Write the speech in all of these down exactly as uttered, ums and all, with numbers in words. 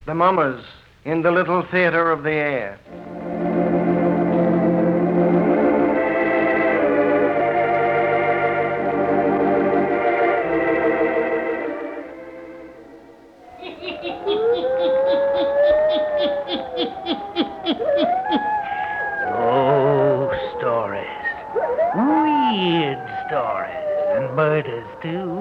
The Mummers in the Little Theater of the Air. Oh, stories. Weird stories. And murders, too.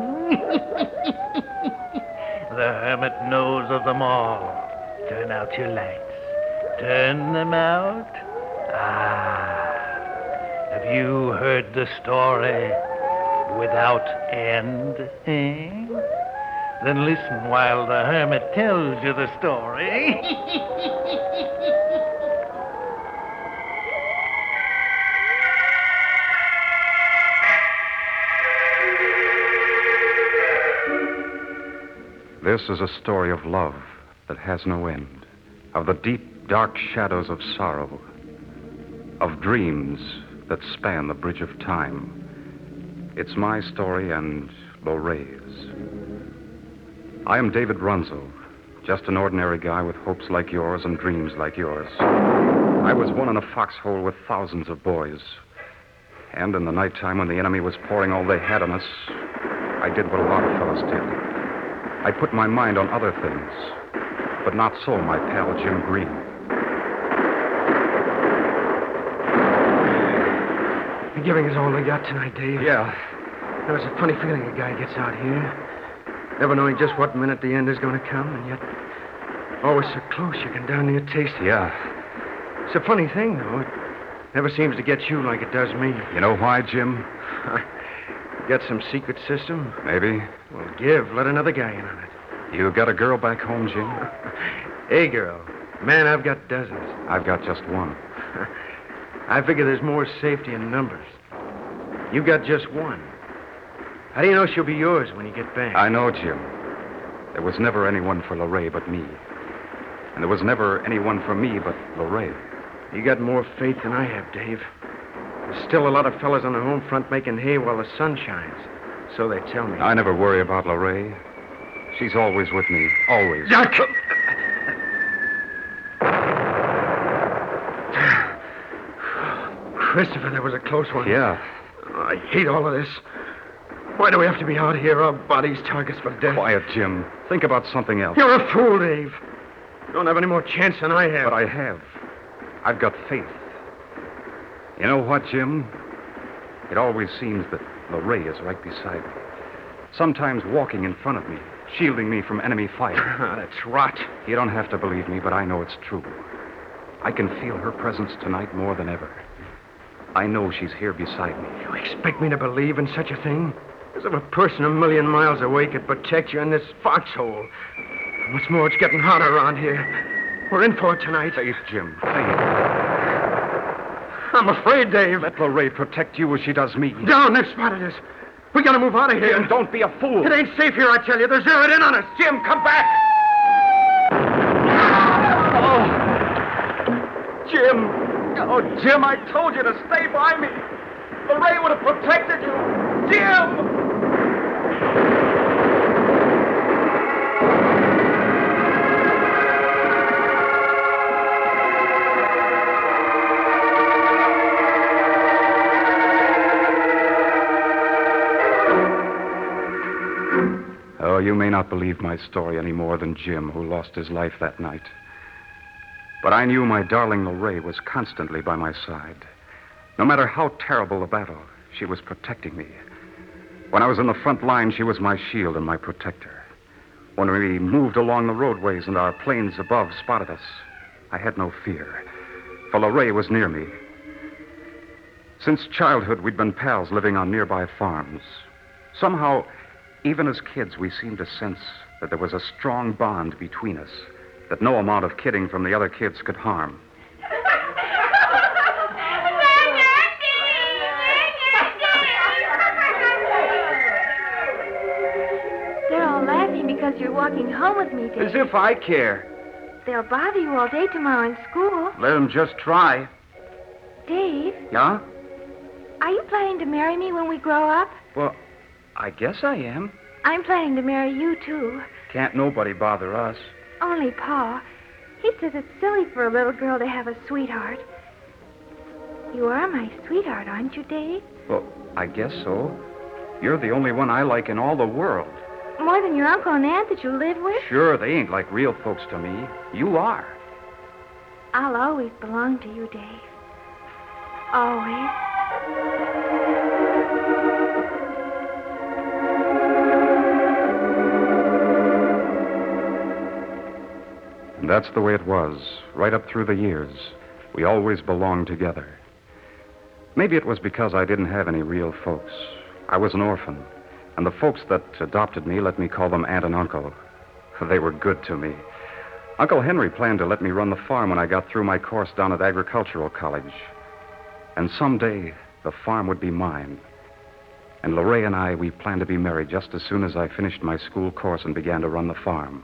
The hermit knows of them all. Turn out your lights. Turn them out. Ah. Have you heard the story without end, eh? Then listen while the hermit tells you the story. This is a story of love that has no end, of the deep, dark shadows of sorrow, of dreams that span the bridge of time. It's my story and Lorraine's. I am David Runzel, just an ordinary guy with hopes like yours and dreams like yours. I was one in a foxhole with thousands of boys. And in the nighttime when the enemy was pouring all they had on us, I did what a lot of fellows did. I put my mind on other things, but not so my pal Jim Green. You're giving us all we got tonight, Dave. Yeah. There's a funny feeling a guy gets out here, never knowing just what minute the end is going to come, and yet always so close you can darn near taste it. Yeah. It's a funny thing, though. It never seems to get you like it does me. You know why, Jim? Got some secret system? Maybe. Well, give. Let another guy in on it. You got a girl back home, Jim? Hey, girl. Man, I've got dozens. I've got just one. I figure there's more safety in numbers. You got just one. How do you know she'll be yours when you get back? I know, Jim. There was never anyone for Lorraine but me. And there was never anyone for me but Lorraine. You got more faith than I have, Dave. There's still a lot of fellas on the home front making hay while the sun shines. So they tell me. I never worry about Lorraine. She's always with me. Always. Jack! Christopher, that was a close one. Yeah. Oh, I hate all of this. Why do we have to be out here, our bodies targets for death? Quiet, Jim. Think about something else. You're a fool, Dave. You don't have any more chance than I have. But I have. I've got faith. You know what, Jim? It always seems that Lorraine is right beside me. Sometimes walking in front of me, shielding me from enemy fire. That's rot. You don't have to believe me, but I know it's true. I can feel her presence tonight more than ever. I know she's here beside me. You expect me to believe in such a thing? As if a person a million miles away could protect you in this foxhole. What's more, it's getting hotter around here. We're in for it tonight. Faith, Jim. Faith. I'm afraid, Dave. Let Lorraine protect you as she does me. Down, they've spotted us. We gotta move out of here. Jim, don't be a fool. It ain't safe here, I tell you. They're zeroed in on us. Jim, come back! Oh. Jim! Oh, Jim, I told you to stay by me. Lorraine would have protected you. Jim! Oh, you may not believe my story any more than Jim, who lost his life that night. But I knew my darling Lorraine was constantly by my side. No matter how terrible the battle, she was protecting me. When I was in the front line, she was my shield and my protector. When we moved along the roadways and our planes above spotted us, I had no fear, for Lorraine was near me. Since childhood, we'd been pals living on nearby farms. Somehow, even as kids, we seemed to sense that there was a strong bond between us that no amount of kidding from the other kids could harm. They're all laughing because you're walking home with me, Dave. As if I care. They'll bother you all day tomorrow in school. Let them just try. Dave, Yeah? are you planning to marry me when we grow up? Well, I guess I am. I'm planning to marry you, too. Can't nobody bother us. Only Pa. He says it's silly for a little girl to have a sweetheart. You are my sweetheart, aren't you, Dave? Well, I guess so. You're the only one I like in all the world. More than your uncle and aunt that you live with? Sure, they ain't like real folks to me. You are. I'll always belong to you, Dave. Always. And that's the way it was, right up through the years. We always belonged together. Maybe it was because I didn't have any real folks. I was an orphan, and the folks that adopted me let me call them aunt and uncle. They were good to me. Uncle Henry planned to let me run the farm when I got through my course down at agricultural college. And someday, the farm would be mine. And Lorraine and I, we planned to be married just as soon as I finished my school course and began to run the farm.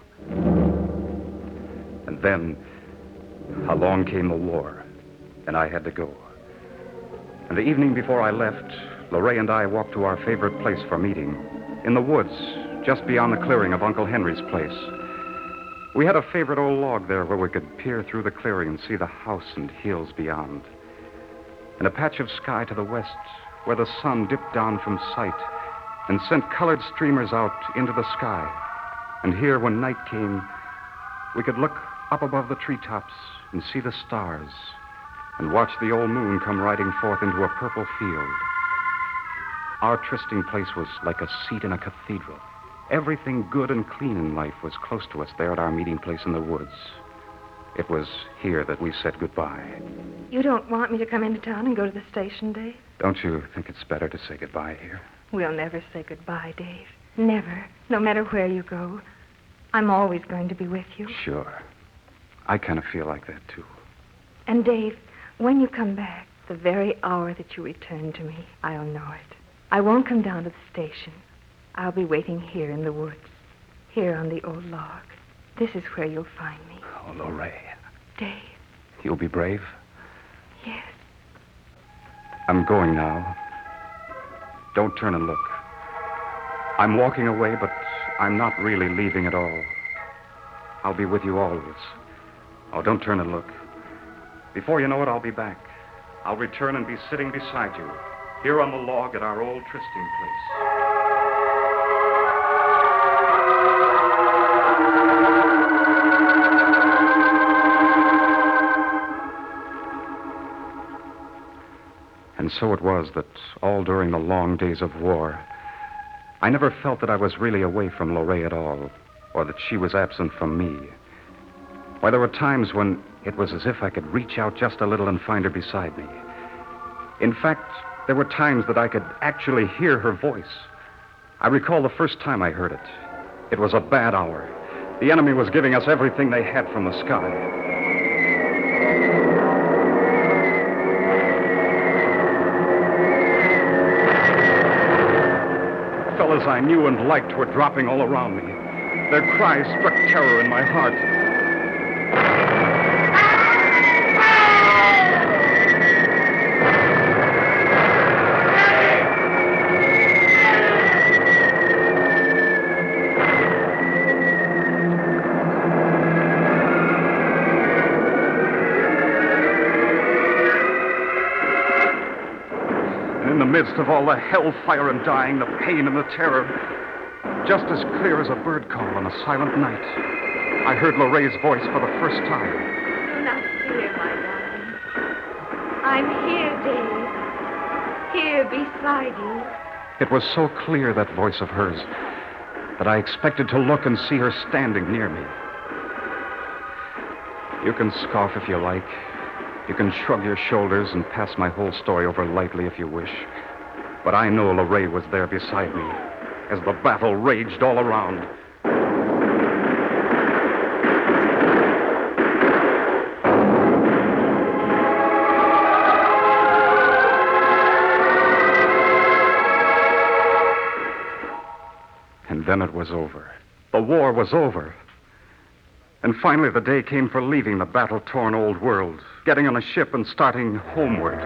And then, along came the war, and I had to go. And the evening before I left, Lorraine and I walked to our favorite place for meeting, in the woods, just beyond the clearing of Uncle Henry's place. We had a favorite old log there where we could peer through the clearing and see the house and hills beyond. And a patch of sky to the west where the sun dipped down from sight and sent colored streamers out into the sky. And here, when night came, we could look up above the treetops and see the stars and watch the old moon come riding forth into a purple field. Our trysting place was like a seat in a cathedral. Everything good and clean in life was close to us there at our meeting place in the woods. It was here that we said goodbye. You don't want me to come into town and go to the station, Dave? Don't you think it's better to say goodbye here? We'll never say goodbye, Dave. Never. No matter where you go. I'm always going to be with you. Sure. I kind of feel like that, too. And, Dave, when you come back, the very hour that you return to me, I'll know it. I won't come down to the station. I'll be waiting here in the woods, here on the old log. This is where you'll find me. Oh, Lorraine. Dave. You'll be brave? Yes. I'm going now. Don't turn and look. I'm walking away, but I'm not really leaving at all. I'll be with you always. Oh, don't turn and look. Before you know it, I'll be back. I'll return and be sitting beside you, here on the log at our old trysting place. And so it was that all during the long days of war, I never felt that I was really away from Lorraine at all, or that she was absent from me. Why, there were times when it was as if I could reach out just a little and find her beside me. In fact, there were times that I could actually hear her voice. I recall the first time I heard it. It was a bad hour. The enemy was giving us everything they had from the sky. Fellas I knew and liked were dropping all around me. Their cries struck terror in my heart. In the midst of all the hellfire and dying, the pain and the terror, just as clear as a bird call on a silent night, I heard Lorraine's voice for the first time. Do not fear, my darling. I'm here, Dave. Here beside you. It was so clear, that voice of hers, that I expected to look and see her standing near me. You can scoff if you like. You can shrug your shoulders and pass my whole story over lightly if you wish. But I know Lorraine was there beside me as the battle raged all around. And then it was over. The war was over. And finally, the day came for leaving the battle-torn old world, getting on a ship and starting homeward.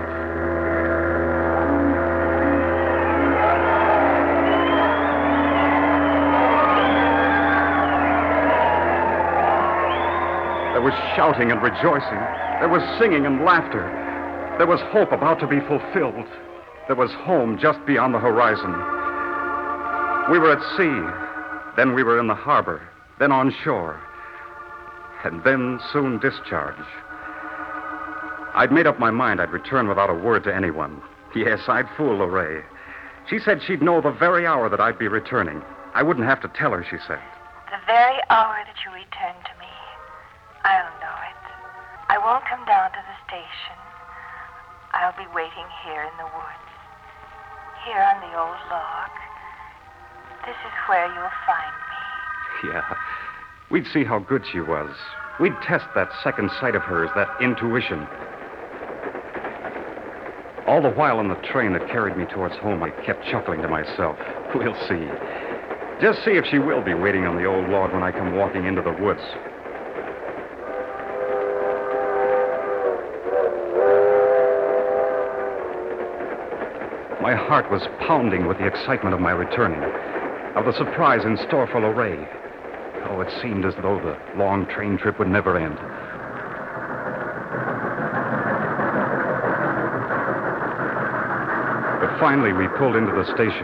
There was shouting and rejoicing. There was singing and laughter. There was hope about to be fulfilled. There was home just beyond the horizon. We were at sea. Then we were in the harbor. Then on shore. And then soon discharge. I'd made up my mind I'd return without a word to anyone. Yes, I'd fool Lorraine. She said she'd know the very hour that I'd be returning. I wouldn't have to tell her, she said. The very hour that you return to me, I'll know it. I won't come down to the station. I'll be waiting here in the woods, here on the old log. This is where you'll find me. Yeah. We'd see how good she was. We'd test that second sight of hers, that intuition. All the while on the train that carried me towards home, I kept chuckling to myself. We'll see. Just see if she will be waiting on the old log when I come walking into the woods. My heart was pounding with the excitement of my returning, of the surprise in store for Lorraine. Oh, it seemed as though the long train trip would never end. But finally, we pulled into the station.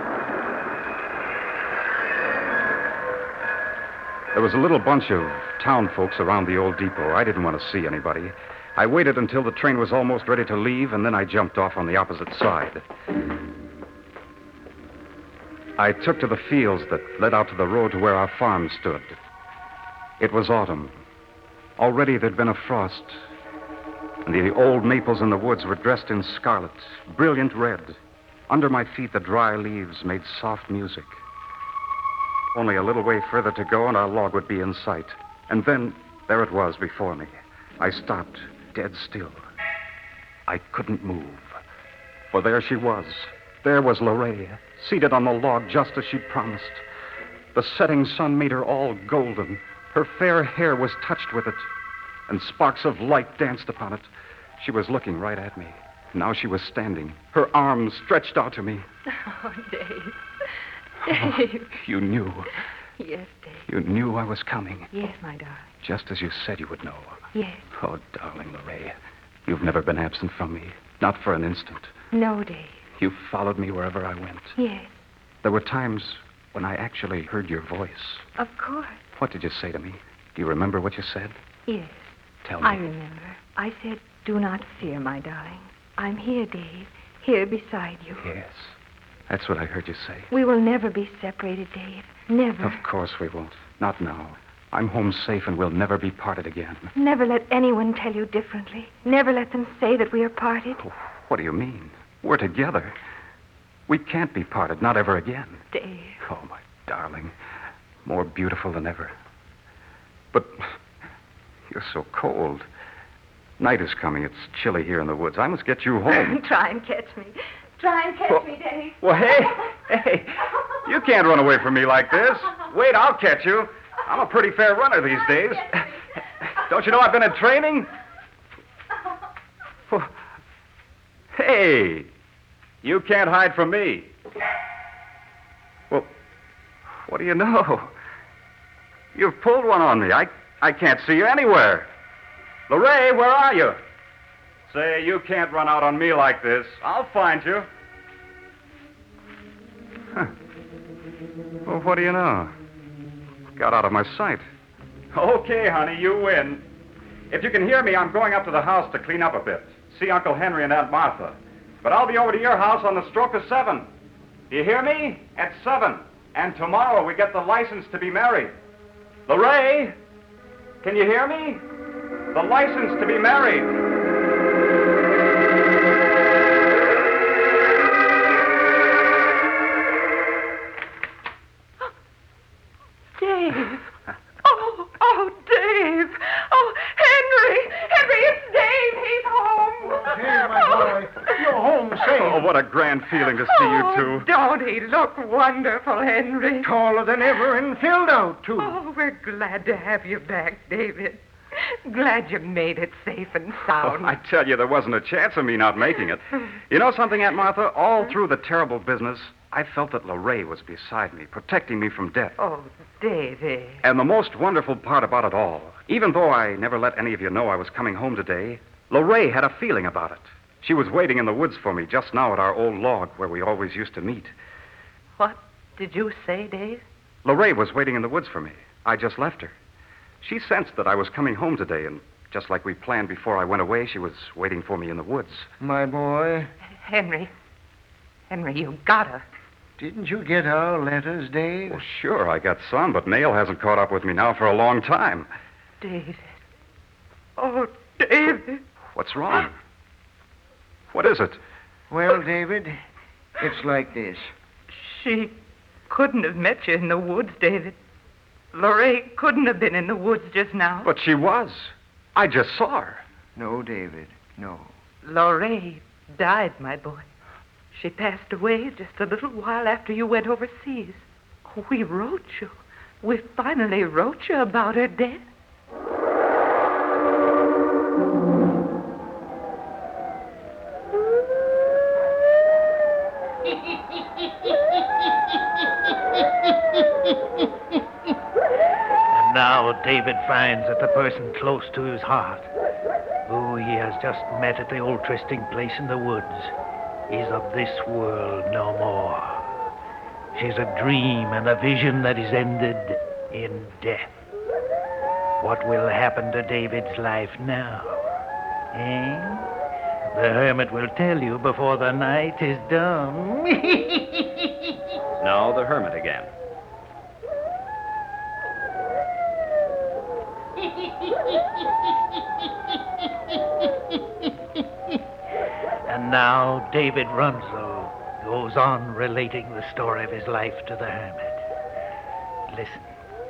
There was a little bunch of town folks around the old depot. I didn't want to see anybody. I waited until the train was almost ready to leave, and then I jumped off on the opposite side. I took to the fields that led out to the road to where our farm stood. It was autumn. Already there'd been a frost, and the old maples in the woods were dressed in scarlet, brilliant red. Under my feet, the dry leaves made soft music. Only a little way further to go, and our log would be in sight. And then, there it was before me. I stopped, dead still. I couldn't move. For there she was. There was Lorraine, seated on the log just as she'd promised. The setting sun made her all golden. Her fair hair was touched with it, and sparks of light danced upon it. She was looking right at me. Now she was standing, her arms stretched out to me. Oh, Dave. Oh, Dave. you knew. Yes, Dave. You knew I was coming. Yes, my darling. Just as you said you would know. Yes. Oh, darling Lorraine, you've never been absent from me. Not for an instant. No, Dave. You followed me wherever I went. Yes. There were times when I actually heard your voice. Of course. What did you say to me? Do you remember what you said? Yes. Tell me. I remember. I said, do not fear, my darling. I'm here, Dave. Here beside you. Yes. That's what I heard you say. We will never be separated, Dave. Never. Of course we won't. Not now. I'm home safe and we'll never be parted again. Never let anyone tell you differently. Never let them say that we are parted. Oh, what do you mean? We're together. We can't be parted, not ever again. Dave. Oh, my darling. More beautiful than ever. But you're so cold. Night is coming. It's chilly here in the woods. I must get you home. Try and catch me. Try and catch Well- me, Dave. Well, hey, hey, you can't run away from me like this. Wait, I'll catch you. I'm a pretty fair runner these days. Don't you know I've been in training? Well, hey, you can't hide from me. Well, what do you know? You've pulled one on me. I, I can't see you anywhere. Lorraine, where are you? Say, you can't run out on me like this. I'll find you. Huh. Well, what do you know? Got out of my sight. Okay, honey, you win. If you can hear me, I'm going up to the house to clean up a bit. See Uncle Henry and Aunt Martha. But I'll be over to your house on the stroke of seven. Do you hear me? At seven. And tomorrow we get the license to be married. Lorraine, can you hear me? The license to be married. Dave. Oh, oh, Dave. Oh, Henry. Henry, it's Dave. He's home. Hey, my boy. You're home safe. Oh, what a grand feeling to see you two. Don't he look wonderful, Henry? Taller than ever and filled out, too. Oh, we're glad to have you back, David. Glad you made it safe and sound. Oh, I tell you, there wasn't a chance of me not making it. You know something, Aunt Martha? All through the terrible business, I felt that Lorraine was beside me, protecting me from death. Oh, David. And the most wonderful part about it all, even though I never let any of you know I was coming home today, Lorraine had a feeling about it. She was waiting in the woods for me just now at our old log where we always used to meet. What did you say, Dave? Lorraine was waiting in the woods for me. I just left her. She sensed that I was coming home today, and just like we planned before I went away, she was waiting for me in the woods. My boy, Henry. Henry, you gotta. didn't you get our letters, Dave? Well, sure, I got some, but Mail hasn't caught up with me now for a long time. David. Oh, David. What's wrong? What is it? Well, David, it's like this. She couldn't have met you in the woods, David. Lorraine couldn't have been in the woods just now. But she was. I just saw her. No, David, no. Lorraine died, my boy. She passed away just a little while after you went overseas. We wrote you. We finally wrote you about her death. And now David finds that the person close to his heart, who he has just met at the old trysting place in the woods, is of this world no more. She's a dream and a vision that is ended in death. What will happen to David's life now? Eh? The hermit will tell you before the night is done. Now the hermit again. And now David Runzel goes on relating the story of his life to the hermit. Listen.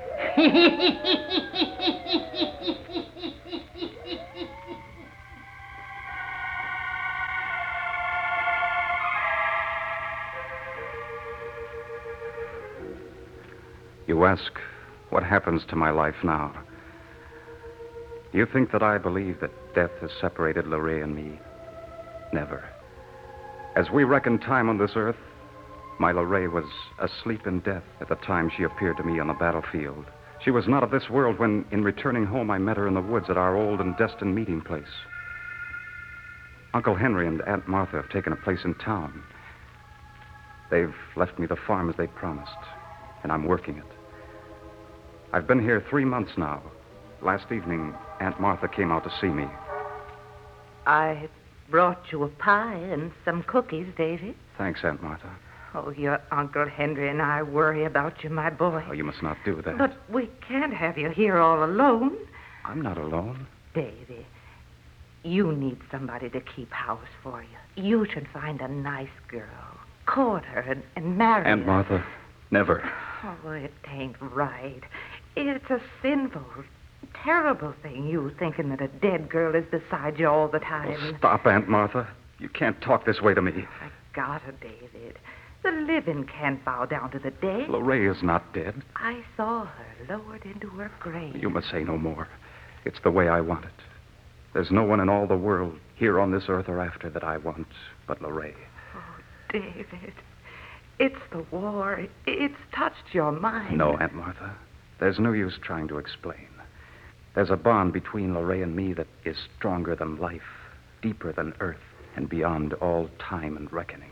You ask, what happens to my life now? You think that I believe that death has separated Lorraine and me? Never. As we reckon time on this earth, my Lorraine was asleep in death at the time she appeared to me on the battlefield. She was not of this world when, in returning home, I met her in the woods at our old and destined meeting place. Uncle Henry and Aunt Martha have taken a place in town. They've left me the farm as they promised, and I'm working it. I've been here three months now. Last evening, Aunt Martha came out to see me. I brought you a pie and some cookies, David. Thanks, Aunt Martha. Oh, your Uncle Henry and I worry about you, my boy. Oh, you must not do that. But we can't have you here all alone. I'm not alone. Davy, you need somebody to keep house for you. You should find a nice girl, court her, and, and marry Aunt her. Martha, never. Oh, it ain't right. It's a sinful, terrible thing, you thinking that a dead girl is beside you all the time. Oh, stop, Aunt Martha. You can't talk this way to me. I gotta, David. The living can't bow down to the dead. Lorraine is not dead. I saw her lowered into her grave. You must say no more. It's the way I want it. There's no one in all the world, here on this earth or after, that I want but Lorraine. Oh, David. It's the war. It's touched your mind. No, Aunt Martha. There's no use trying to explain. There's a bond between Lorraine and me that is stronger than life, deeper than earth, and beyond all time and reckoning.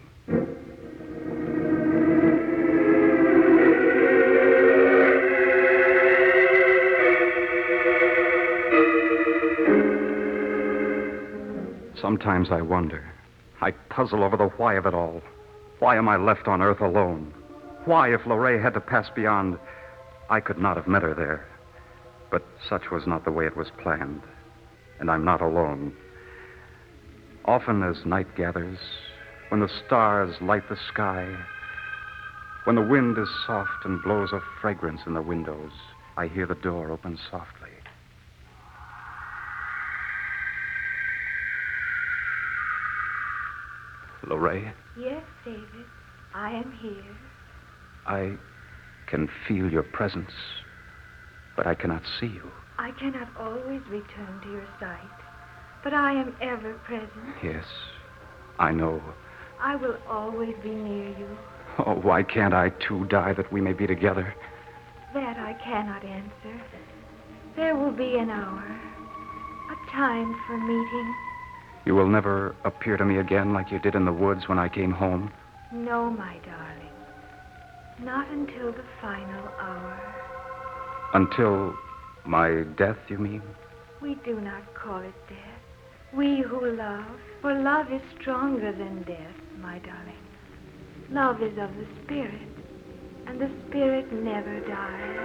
Sometimes I wonder. I puzzle over the why of it all. Why am I left on earth alone? Why, if Lorraine had to pass beyond, I could not have met her there. But such was not the way it was planned. And I'm not alone. Often as night gathers, when the stars light the sky, when the wind is soft and blows a fragrance in the windows, I hear the door open softly. Lorraine, Yes, David. I am here. I can feel your presence, but I cannot see you. I cannot always return to your sight, but I am ever present. Yes, I know. I will always be near you. Oh, why can't I, too, die that we may be together? That I cannot answer. There will be an hour, a time for meeting. You will never appear to me again like you did in the woods when I came home? No, my darling. Not until the final hour. Until my death, you mean? We do not call it death. We who love, for love is stronger than death, my darling. Love is of the spirit, and the spirit never dies.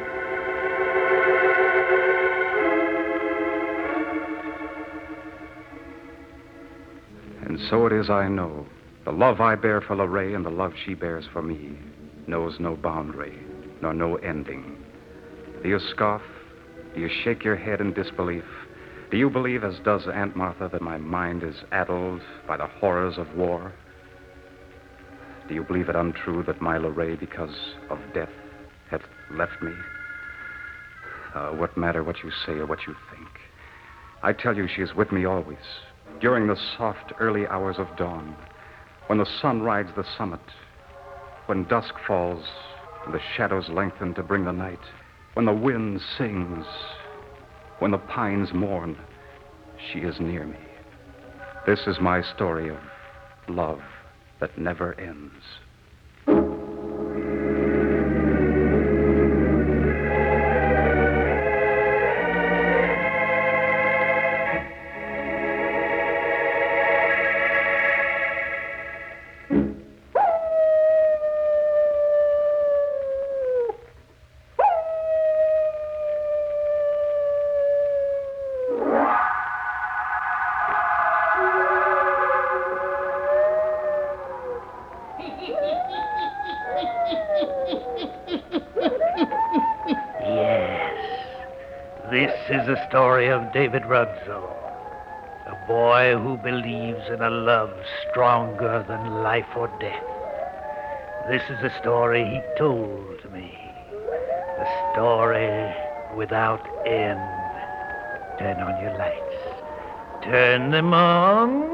And so it is I know. The love I bear for Lorraine and the love she bears for me knows no boundary, nor no ending. Do you scoff? Do you shake your head in disbelief? Do you believe, as does Aunt Martha, that my mind is addled by the horrors of war? Do you believe it untrue that my Lorraine, because of death, hath left me? Uh, what matter what you say or what you think? I tell you she is with me always, during the soft early hours of dawn, when the sun rides the summit, when dusk falls and the shadows lengthen to bring the night, when the wind sings, when the pines mourn, she is near me. This is my story of love that never ends. This is the story of David Ruggsell, a boy who believes in a love stronger than life or death. This is the story he told me, the story without end. Turn on your lights. Turn them on.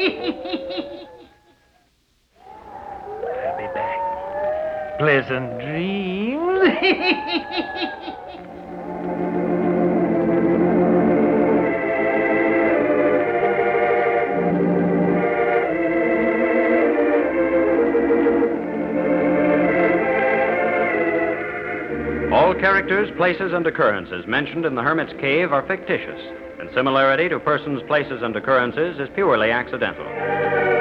I'll be back. Pleasant dreams. All characters, places, and occurrences mentioned in The Hermit's Cave are fictitious, and similarity to persons, places, and occurrences is purely accidental.